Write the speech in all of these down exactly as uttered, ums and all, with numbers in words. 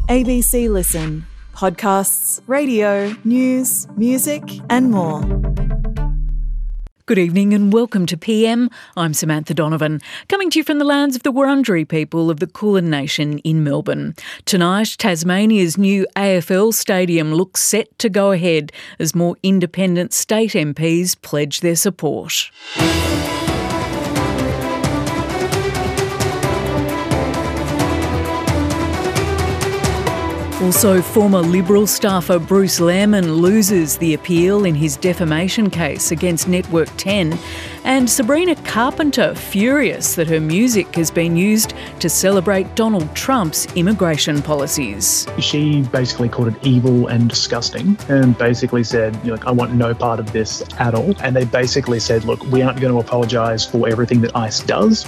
A B C Listen. Podcasts, radio, news, music and more. Good evening and welcome to P M. I'm Samantha Donovan, coming to you from the lands of the Wurundjeri people of the Kulin Nation in Melbourne. Tonight, Tasmania's new A F L stadium looks set to go ahead as more independent state M Ps pledge their support. Also, former Liberal staffer Bruce Lehrmann loses the appeal in his defamation case against Network ten, and Sabrina Carpenter furious that her music has been used to celebrate Donald Trump's immigration policies. She basically called it evil and disgusting and basically said, you know, I want no part of this at all. And they basically said, look, we aren't going to apologise for everything that ICE does.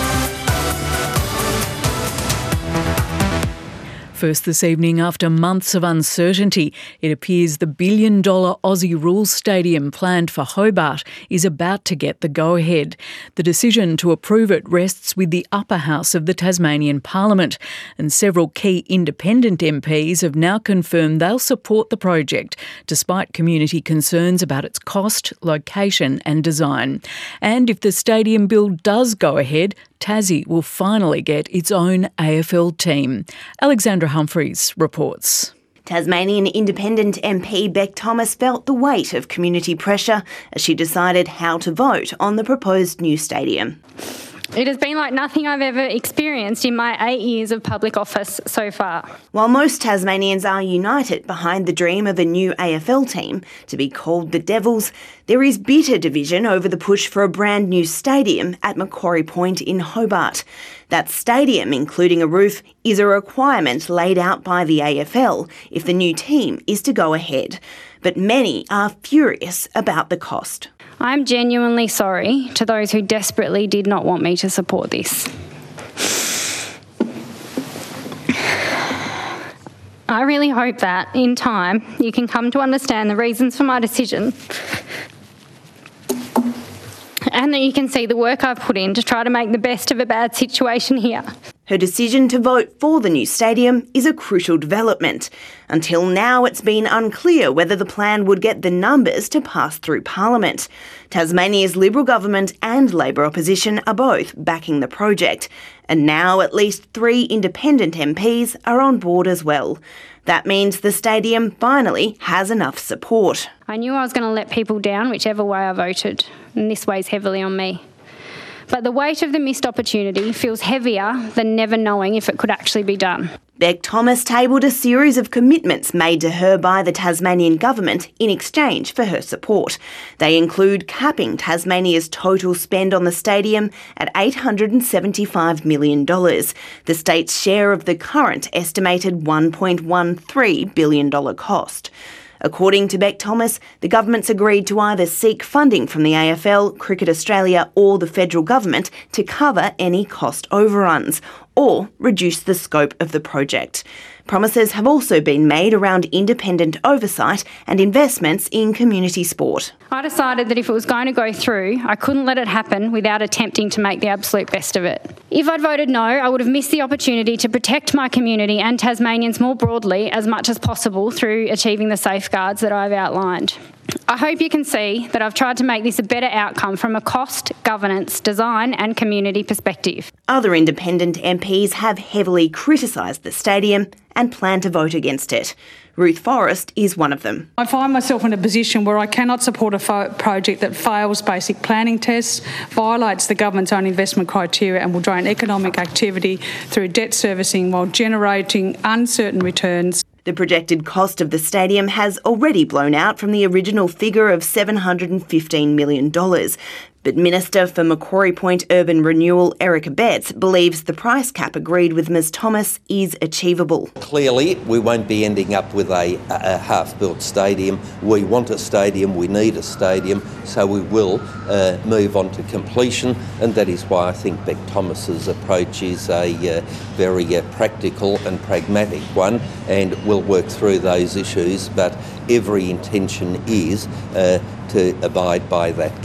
First this evening, after months of uncertainty, it appears the billion-dollar Aussie Rules Stadium planned for Hobart is about to get the go-ahead. The decision to approve it rests with the upper house of the Tasmanian Parliament, and several key independent M Ps have now confirmed they'll support the project, despite community concerns about its cost, location and design. And if the stadium build does go ahead, Tassie will finally get its own A F L team. Alexandra Humphreys reports. Tasmanian Independent M P Bec Thomas felt the weight of community pressure as she decided how to vote on the proposed new stadium. It has been like nothing I've ever experienced in my eight years of public office so far. While most Tasmanians are united behind the dream of a new A F L team to be called the Devils, there is bitter division over the push for a brand new stadium at Macquarie Point in Hobart. That stadium, including a roof, is a requirement laid out by the A F L if the new team is to go ahead. But many are furious about the cost. I'm genuinely sorry to those who desperately did not want me to support this. I really hope that, in time, you can come to understand the reasons for my decision and that you can see the work I've put in to try to make the best of a bad situation here. Her decision to vote for the new stadium is a crucial development. Until now, it's been unclear whether the plan would get the numbers to pass through Parliament. Tasmania's Liberal government and Labor opposition are both backing the project. And now at least three independent M Ps are on board as well. That means the stadium finally has enough support. I knew I was going to let people down whichever way I voted, and this weighs heavily on me. But the weight of the missed opportunity feels heavier than never knowing if it could actually be done. Bec Thomas tabled a series of commitments made to her by the Tasmanian government in exchange for her support. They include capping Tasmania's total spend on the stadium at eight hundred seventy-five million dollars, the state's share of the current estimated one point one three billion dollars cost. According to Bec Thomas, the government's agreed to either seek funding from the A F L, Cricket Australia or the federal government to cover any cost overruns or reduce the scope of the project. Promises have also been made around independent oversight and investments in community sport. I decided that if it was going to go through, I couldn't let it happen without attempting to make the absolute best of it. If I'd voted no, I would have missed the opportunity to protect my community and Tasmanians more broadly as much as possible through achieving the safeguards that I've outlined. I hope you can see that I've tried to make this a better outcome from a cost, governance, design and community perspective. Other independent M Ps have heavily criticised the stadium and plan to vote against it. Ruth Forrest is one of them. I find myself in a position where I cannot support a fo- project that fails basic planning tests, violates the government's own investment criteria and will drain economic activity through debt servicing while generating uncertain returns. The projected cost of the stadium has already blown out from the original figure of seven hundred fifteen million dollars. But Minister for Macquarie Point Urban Renewal, Erica Betts, believes the price cap agreed with Ms Thomas is achievable. Clearly, we won't be ending up with a, a half-built stadium. We want a stadium, we need a stadium, so we will uh, move on to completion, and that is why I think Bec Thomas's approach is a uh, very uh, practical and pragmatic one, and we'll work through those issues, but every intention is uh, to abide by that cap.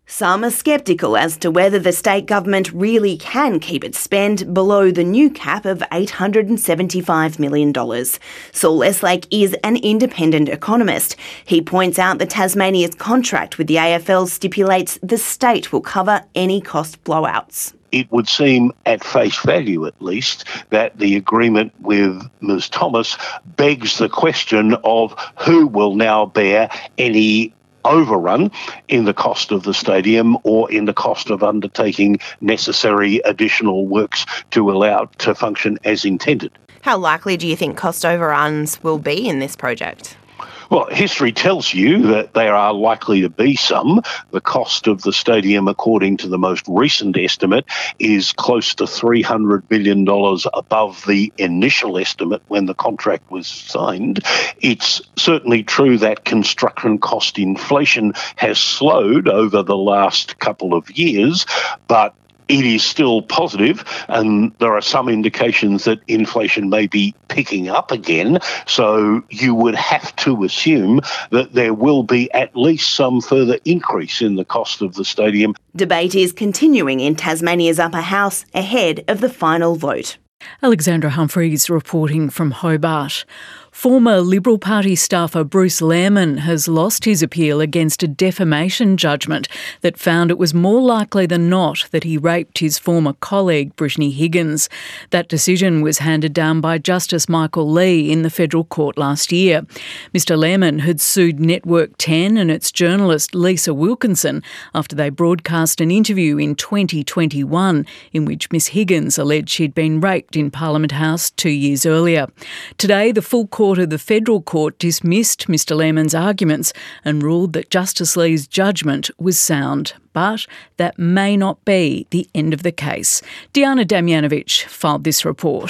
Some are sceptical as to whether the state government really can keep its spend below the new cap of eight hundred seventy-five million dollars. Saul Eslake is an independent economist. He points out that Tasmania's contract with the A F L stipulates the state will cover any cost blowouts. It would seem, at face value at least, that the agreement with Miz Thomas begs the question of who will now bear any overrun in the cost of the stadium or in the cost of undertaking necessary additional works to allow it to function as intended. How likely do you think cost overruns will be in this project? Well, history tells you that there are likely to be some. The cost of the stadium, according to the most recent estimate, is close to three hundred billion dollars above the initial estimate when the contract was signed. It's certainly true that construction cost inflation has slowed over the last couple of years, but it is still positive, and there are some indications that inflation may be picking up again. So you would have to assume that there will be at least some further increase in the cost of the stadium. Debate is continuing in Tasmania's upper house ahead of the final vote. Alexandra Humphreys reporting from Hobart. Former Liberal Party staffer Bruce Lehrmann has lost his appeal against a defamation judgment that found it was more likely than not that he raped his former colleague Brittany Higgins. That decision was handed down by Justice Michael Lee in the federal court last year. Mister Lehrmann had sued Network ten and its journalist Lisa Wilkinson after they broadcast an interview in twenty twenty-one in which Miss Higgins alleged she'd been raped in Parliament House two years earlier. Today, the full court of the federal court dismissed Mister Lehrmann's arguments and ruled that Justice Lee's judgment was sound. But that may not be the end of the case. Diana Damjanovic filed this report.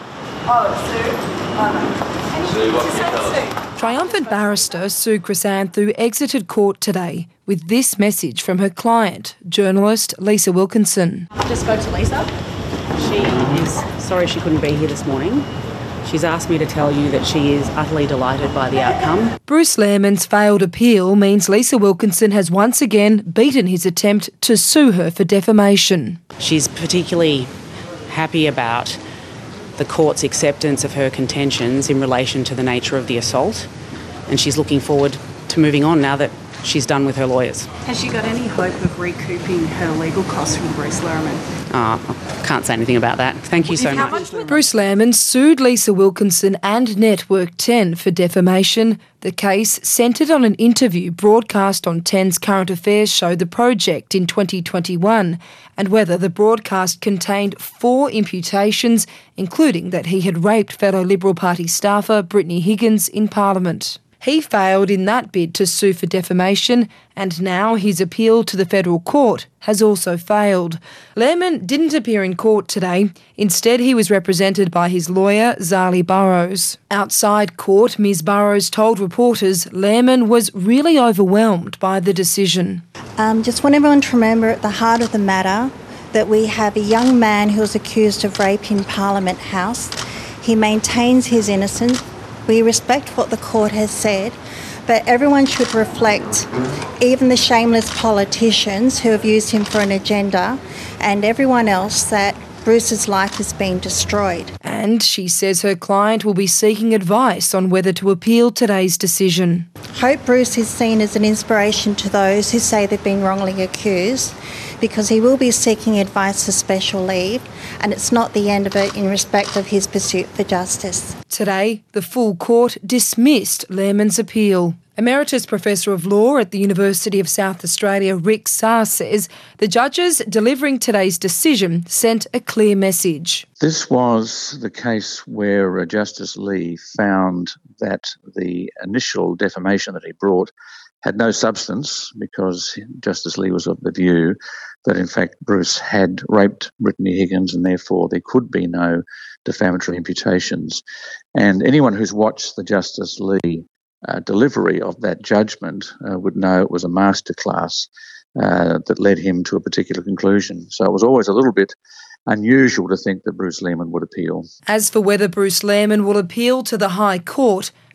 Triumphant barrister Sue Chrysanthu exited court today with this message from her client, journalist Lisa Wilkinson. I just spoke to Lisa. She is sorry she couldn't be here this morning. She's asked me to tell you that she is utterly delighted by the outcome. Bruce Lehrmann's failed appeal means Lisa Wilkinson has once again beaten his attempt to sue her for defamation. She's particularly happy about the court's acceptance of her contentions in relation to the nature of the assault, and she's looking forward to moving on now that she's done with her lawyers. Has she got any hope of recouping her legal costs from Bruce Lehrmann? Oh, I can't say anything about that. Thank you so much. Bruce Lehrmann sued Lisa Wilkinson and Network ten for defamation. The case centred on an interview broadcast on ten's current affairs show The Project in twenty twenty-one and whether the broadcast contained four imputations, including that he had raped fellow Liberal Party staffer Brittany Higgins in Parliament. He failed in that bid to sue for defamation, and now his appeal to the federal court has also failed. Lehrmann didn't appear in court today. Instead, he was represented by his lawyer, Zali Burrows. Outside court, Miz Burrows told reporters Lehrmann was really overwhelmed by the decision. Um, just want everyone to remember at the heart of the matter that we have a young man who was accused of rape in Parliament House. He maintains his innocence. We respect what the court has said, but everyone should reflect, even the shameless politicians who have used him for an agenda, and everyone else, that Bruce's life has been destroyed. And she says her client will be seeking advice on whether to appeal today's decision. Hope Bruce is seen as an inspiration to those who say they've been wrongly accused, because he will be seeking advice for special leave, and it's not the end of it in respect of his pursuit for justice. Today, the full court dismissed Lehrmann's appeal. Emeritus Professor of Law at the University of South Australia, Rick Sarr, says the judges delivering today's decision sent a clear message. This was the case where uh, Justice Lee found that the initial defamation that he brought had no substance, because Justice Lee was of the view that in fact Bruce had raped Brittany Higgins and therefore there could be no defamatory imputations. And anyone who's watched the Justice Lee uh, delivery of that judgment uh, would know it was a masterclass uh, that led him to a particular conclusion. So it was always a little bit unusual to think that Bruce Lehrmann would appeal. As for whether Bruce Lehrmann will appeal to the High Court,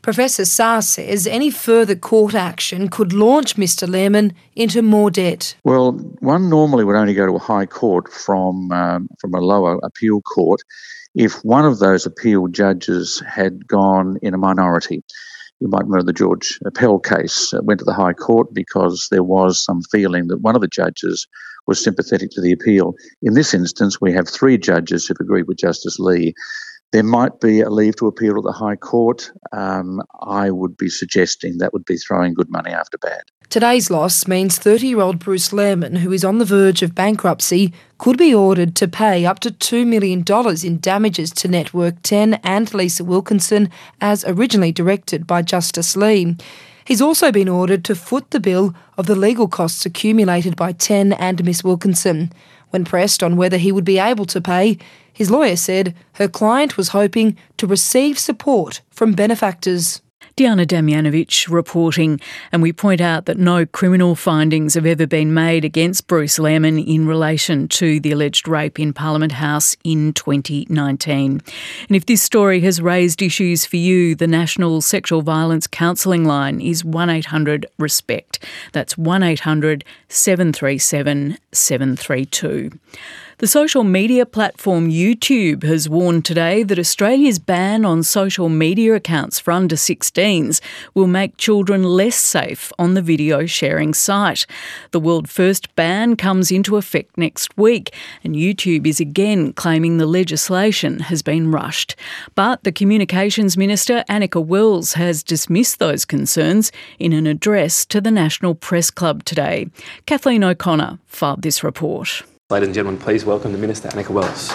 Professor Sarr says any further court action could launch Mr Lehrmann into more debt. Well, one normally would only go to a high court from um, from a lower appeal court if one of those appeal judges had gone in a minority. You might remember the George Appel case. It went to the High Court because there was some feeling that one of the judges was sympathetic to the appeal. In this instance, we have three judges who've agreed with Justice Lee. There might be a leave to appeal to the High Court. Um, I would be suggesting that would be throwing good money after bad. Today's loss means thirty-year-old Bruce Lehrmann, who is on the verge of bankruptcy, could be ordered to pay up to two million dollars in damages to Network ten and Lisa Wilkinson, as originally directed by Justice Lee. He's also been ordered to foot the bill of the legal costs accumulated by ten and Miss Wilkinson. When pressed on whether he would be able to pay, his lawyer said her client was hoping to receive support from benefactors. Diana Damjanovic reporting, and we point out that no criminal findings have ever been made against Bruce Lehrmann in relation to the alleged rape in Parliament House in twenty nineteen. And if this story has raised issues for you, the National Sexual Violence Counselling line is one eight hundred RESPECT. That's one eight hundred seven three seven seven three two. The social media platform YouTube has warned today that Australia's ban on social media accounts for under sixteens will make children less safe on the video sharing site. The world first ban comes into effect next week, and YouTube is again claiming the legislation has been rushed. But the Communications Minister, Annika Wells, has dismissed those concerns in an address to the National Press Club today. Kathleen O'Connor filed this report. Ladies and gentlemen, please welcome the Minister, Annika Wells.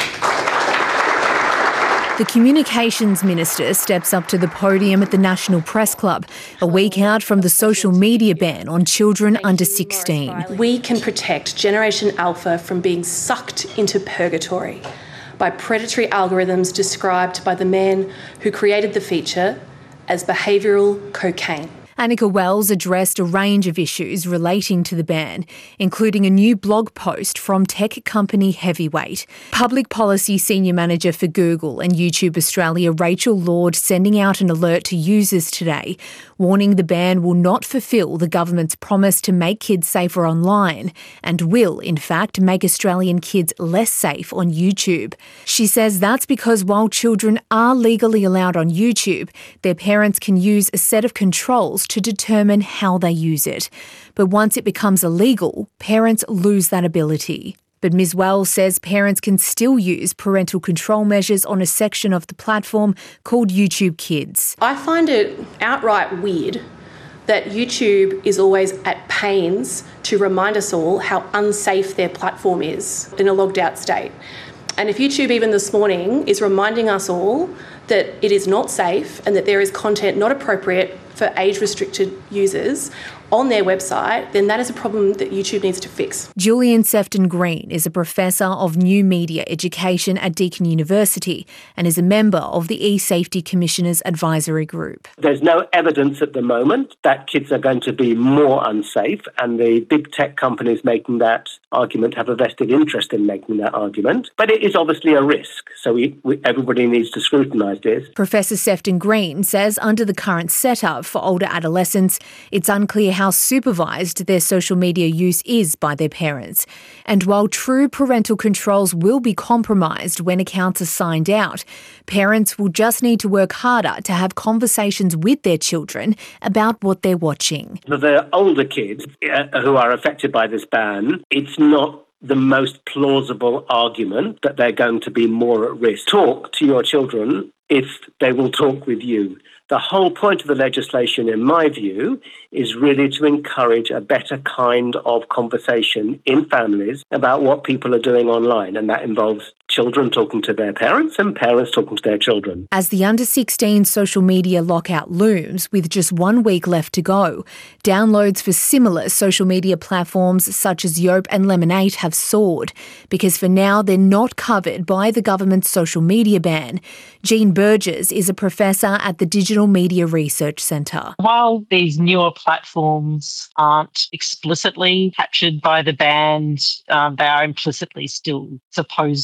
The Communications Minister steps up to the podium at the National Press Club, a week out from the social media ban on children under sixteen. We can protect Generation Alpha from being sucked into purgatory by predatory algorithms described by the man who created the feature as behavioural cocaine. Annika Wells addressed a range of issues relating to the ban, including a new blog post from tech company Heavyweight. Public Policy Senior Manager for Google and YouTube Australia, Rachel Lord, sending out an alert to users today, warning the ban will not fulfil the government's promise to make kids safer online and will, in fact, make Australian kids less safe on YouTube. She says that's because while children are legally allowed on YouTube, their parents can use a set of controls to determine how they use it. But once it becomes illegal, parents lose that ability. But Miz Wells says parents can still use parental control measures on a section of the platform called YouTube Kids. I find it outright weird that YouTube is always at pains to remind us all how unsafe their platform is in a logged out state. And if YouTube even this morning is reminding us all that it is not safe and that there is content not appropriate for age-restricted users on their website, then that is a problem that YouTube needs to fix. Julian Sefton-Green is a professor of new media education at Deakin University and is a member of the eSafety Commissioners Advisory Group. There's no evidence at the moment that kids are going to be more unsafe, and the big tech companies making that argument have a vested interest in making that argument. But it is obviously a risk, so we, we, everybody needs to scrutinise this. Professor Sefton-Green says under the current setup for older adolescents, it's unclear how supervised their social media use is by their parents. And while true parental controls will be compromised when accounts are signed out, parents will just need to work harder to have conversations with their children about what they're watching. For the older kids uh, who are affected by this ban, it's not the most plausible argument that they're going to be more at risk. Talk to your children if they will talk with you. The whole point of the legislation, in my view, is really to encourage a better kind of conversation in families about what people are doing online, and that involves children talking to their parents and parents talking to their children. As the under sixteen social media lockout looms, with just one week left to go, downloads for similar social media platforms such as Yope and Lemonade have soared, because for now they're not covered by the government's social media ban. Jean Burgess is a professor at the Digital Media Research Centre. While these newer platforms aren't explicitly captured by the ban, um, they are implicitly still supposed to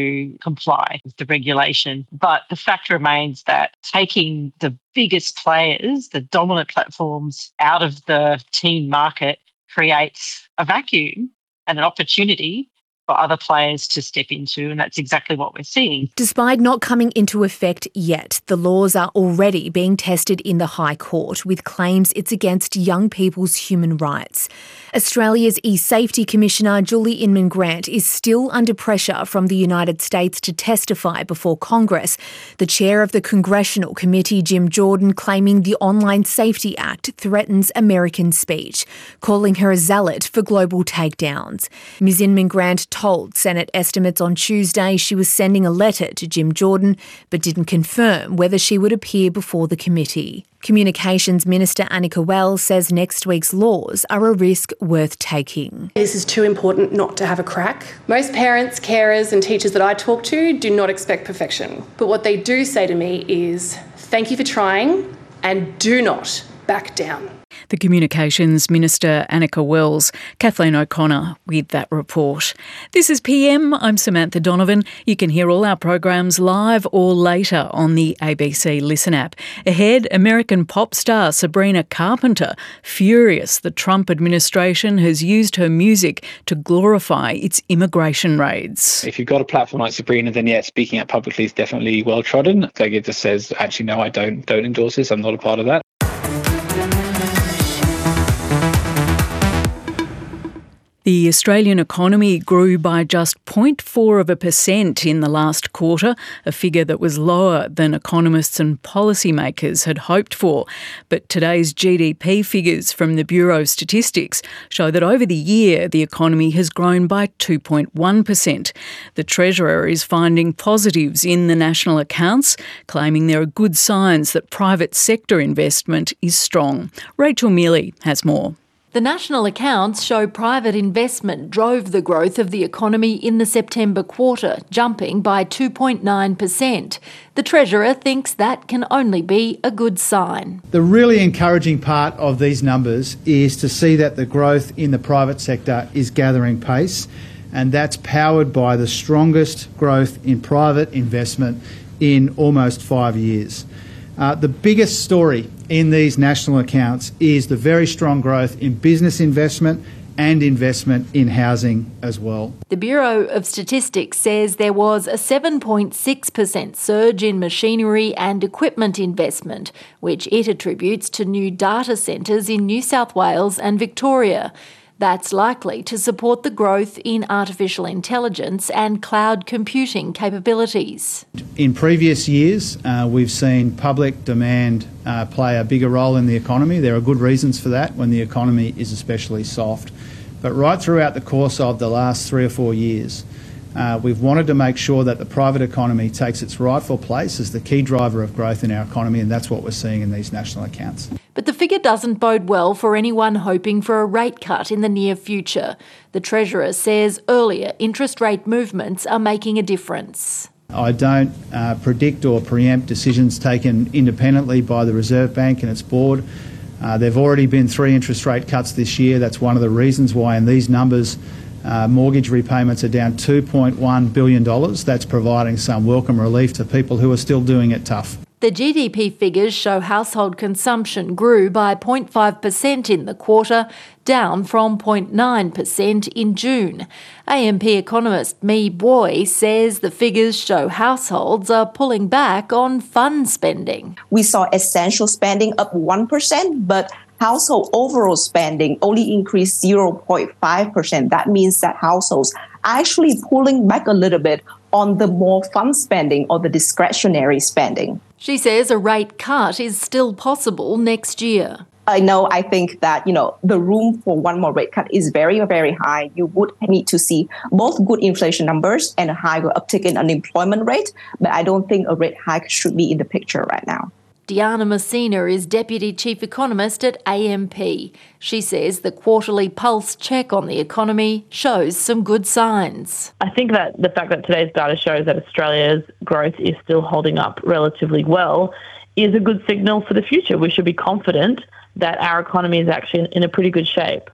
to comply with the regulation. But the fact remains that taking the biggest players, the dominant platforms, out of the teen market creates a vacuum and an opportunity for other players to step into, and that's exactly what we're seeing. Despite not coming into effect yet, the laws are already being tested in the High Court with claims it's against young people's human rights. Australia's e-safety commissioner Julie Inman-Grant is still under pressure from the United States to testify before Congress. The chair of the Congressional Committee, Jim Jordan, claiming the Online Safety Act threatens American speech, calling her a zealot for global takedowns. Miz Inman-Grant told Senate estimates on Tuesday she was sending a letter to Jim Jordan, but didn't confirm whether she would appear before the committee. Communications Minister Annika Wells says next week's laws are a risk worth taking. This is too important not to have a crack. Most parents, carers and teachers that I talk to do not expect perfection. But what they do say to me is, thank you for trying and do not back down. The Communications Minister Annika Wells, Kathleen O'Connor with that report. This is P M, I'm Samantha Donovan. You can hear all our programs live or later on the A B C Listen app. Ahead, American pop star Sabrina Carpenter, furious the Trump administration has used her music to glorify its immigration raids. If you've got a platform like Sabrina, then yeah, speaking out publicly is definitely well trodden. Like it just says, actually, no, I don't, don't endorse this. I'm not a part of that. The Australian economy grew by just zero point four of a percent in the last quarter, a figure that was lower than economists and policymakers had hoped for. But today's G D P figures from the Bureau of Statistics show that over the year the economy has grown by two point one percent. The Treasurer is finding positives in the national accounts, claiming there are good signs that private sector investment is strong. Rachel Mealy has more. The national accounts show private investment drove the growth of the economy in the September quarter, jumping by two point nine percent. The Treasurer thinks that can only be a good sign. The really encouraging part of these numbers is to see that the growth in the private sector is gathering pace, and that's powered by the strongest growth in private investment in almost five years. Uh, the biggest story in these national accounts is the very strong growth in business investment and investment in housing as well. The Bureau of Statistics says there was a seven point six percent surge in machinery and equipment investment, which it attributes to new data centres in New South Wales and Victoria. That's likely to support the growth in artificial intelligence and cloud computing capabilities. In previous years, uh, we've seen public demand uh, play a bigger role in the economy. There are good reasons for that when the economy is especially soft. But right throughout the course of the last three or four years, uh, we've wanted to make sure that the private economy takes its rightful place as the key driver of growth in our economy, and that's what we're seeing in these national accounts. But the figure doesn't bode well for anyone hoping for a rate cut in the near future. The Treasurer says earlier interest rate movements are making a difference. I don't uh, predict or preempt decisions taken independently by the Reserve Bank and its board. Uh, there have already been three interest rate cuts this year. That's one of the reasons why in these numbers uh, mortgage repayments are down two point one billion dollars. That's providing some welcome relief to people who are still doing it tough. The G D P figures show household consumption grew by zero point five percent in the quarter, down from zero point nine percent in June. A M P economist Mee Boy says the figures show households are pulling back on fun spending. We saw essential spending up one percent, but household overall spending only increased zero point five percent. That means that households are actually pulling back a little bit on the more fun spending or the discretionary spending. She says a rate cut is still possible next year. I know, I think that, you know, the room for one more rate cut is very, very high. You would need to see both good inflation numbers and a higher uptick in unemployment rate, but I don't think a rate hike should be in the picture right now. Diana Messina is Deputy Chief Economist at A M P. She says the quarterly pulse check on the economy shows some good signs. I think that the fact that today's data shows that Australia's growth is still holding up relatively well is a good signal for the future. We should be confident that our economy is actually in a pretty good shape.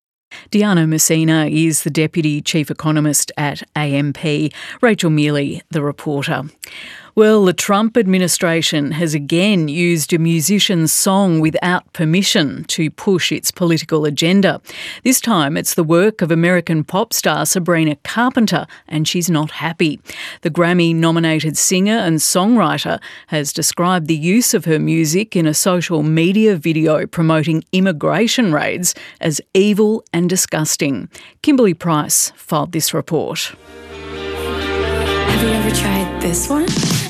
Diana Messina is the Deputy Chief Economist at A M P. Rachel Mealy, the reporter. Well, the Trump administration has again used a musician's song without permission to push its political agenda. This time it's the work of American pop star Sabrina Carpenter, and she's not happy. The Grammy-nominated singer and songwriter has described the use of her music in a social media video promoting immigration raids as evil and disgusting. Kimberly Price filed this report. Have you ever tried this one?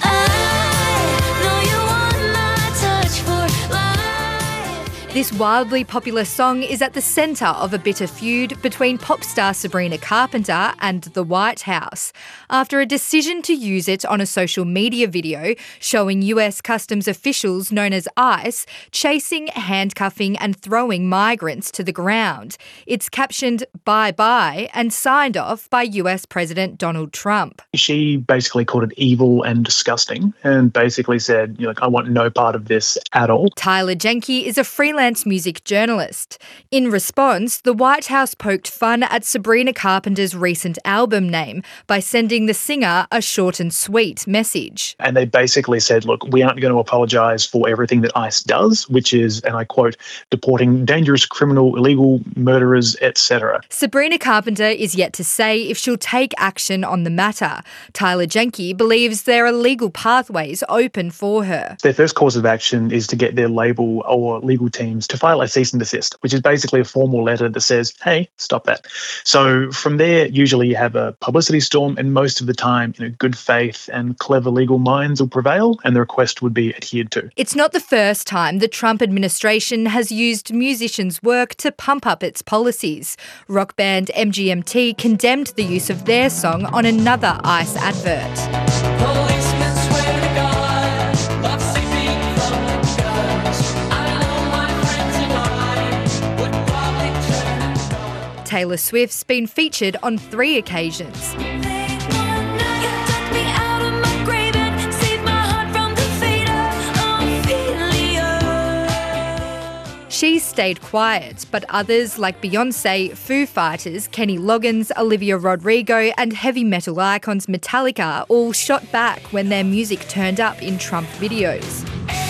This wildly popular song is at the centre of a bitter feud between pop star Sabrina Carpenter and the White House after a decision to use it on a social media video showing U S customs officials known as ICE chasing, handcuffing and throwing migrants to the ground. It's captioned "Bye Bye" and signed off by U S President Donald Trump. She basically called it evil and disgusting and basically said, you know, I want no part of this at all. Tyler Jenke is a freelance music journalist. In response, the White House poked fun at Sabrina Carpenter's recent album name by sending the singer a short and sweet message. And they basically said, look, we aren't going to apologise for everything that ICE does, which is, and I quote, deporting dangerous criminal, illegal murderers, et cetera. Sabrina Carpenter is yet to say if she'll take action on the matter. Tyler Jenke believes there are legal pathways open for her. Their first course of action is to get their label or legal team to file a cease and desist, which is basically a formal letter that says, hey, stop that. So from there, usually you have a publicity storm, and most of the time, you know, good faith and clever legal minds will prevail and the request would be adhered to. It's not the first time the Trump administration has used musicians' work to pump up its policies. Rock band M G M T condemned the use of their song on another ICE advert. Taylor Swift's been featured on three occasions. She's stayed quiet, but others like Beyoncé, Foo Fighters, Kenny Loggins, Olivia Rodrigo and heavy metal icons Metallica all shot back when their music turned up in Trump videos.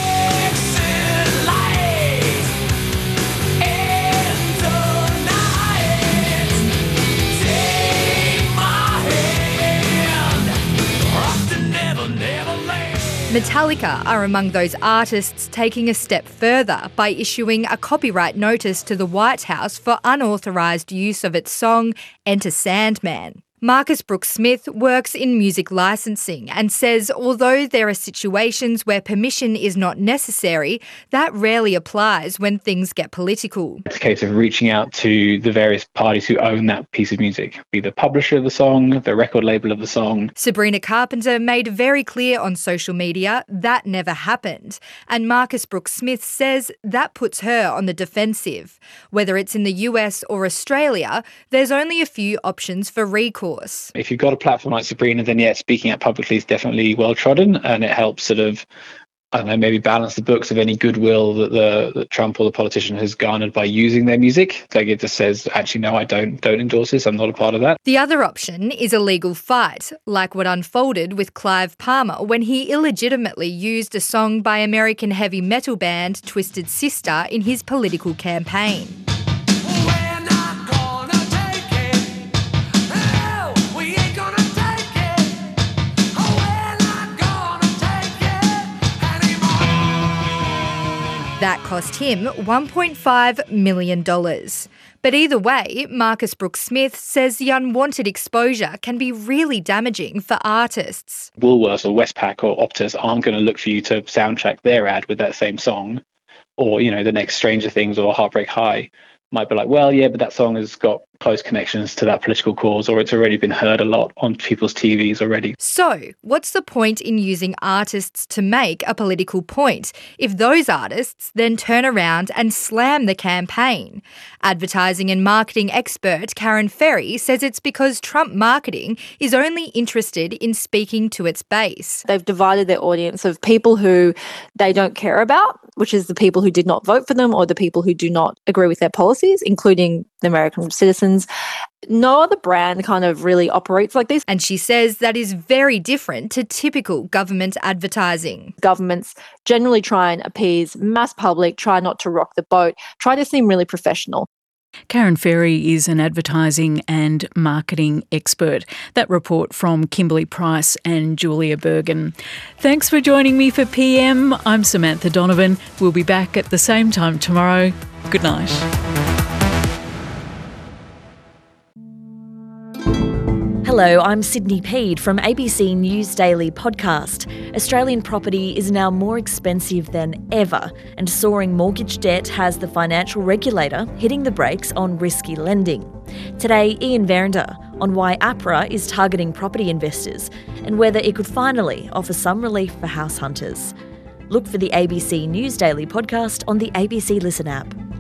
Metallica are among those artists taking a step further by issuing a copyright notice to the White House for unauthorised use of its song Enter Sandman. Marcus Brooks Smith works in music licensing and says although there are situations where permission is not necessary, that rarely applies when things get political. It's a case of reaching out to the various parties who own that piece of music, be the publisher of the song, the record label of the song. Sabrina Carpenter made very clear on social media that never happened, and Marcus Brooks Smith says that puts her on the defensive. Whether it's in the U S or Australia, there's only a few options for recourse. If you've got a platform like Sabrina, then yeah, speaking out publicly is definitely well trodden, and it helps sort of, I don't know, maybe balance the books of any goodwill that the that Trump or the politician has garnered by using their music. Like it just says, actually, no, I don't don't endorse this. I'm not a part of that. The other option is a legal fight, like what unfolded with Clive Palmer when he illegitimately used a song by American heavy metal band Twisted Sister in his political campaign. That cost him one point five million dollars. But either way, Marcus Brooks Smith says the unwanted exposure can be really damaging for artists. Woolworths or Westpac or Optus aren't going to look for you to soundtrack their ad with that same song, or, you know, the next Stranger Things or Heartbreak High might be like, well, yeah, but that song has got close connections to that political cause, or it's already been heard a lot on people's T Vs already. So, what's the point in using artists to make a political point if those artists then turn around and slam the campaign? Advertising and marketing expert Karen Ferry says it's because Trump marketing is only interested in speaking to its base. They've divided their audience of people who they don't care about which is the people who did not vote for them or the people who do not agree with their policies, including the American citizens. No other brand kind of really operates like this. And she says that is very different to typical government advertising. Governments generally try and appease mass public, try not to rock the boat, try to seem really professional. Karen Ferry is an advertising and marketing expert. That report from Kimberly Price and Julia Bergen. Thanks for joining me for P M. I'm Samantha Donovan. We'll be back at the same time tomorrow. Good night. Hello, I'm Sydney Peed from A B C News Daily Podcast. Australian property is now more expensive than ever, and soaring mortgage debt has the financial regulator hitting the brakes on risky lending. Today, Ian Verinder on why APRA is targeting property investors and whether it could finally offer some relief for house hunters. Look for the A B C News Daily Podcast on the A B C Listen app.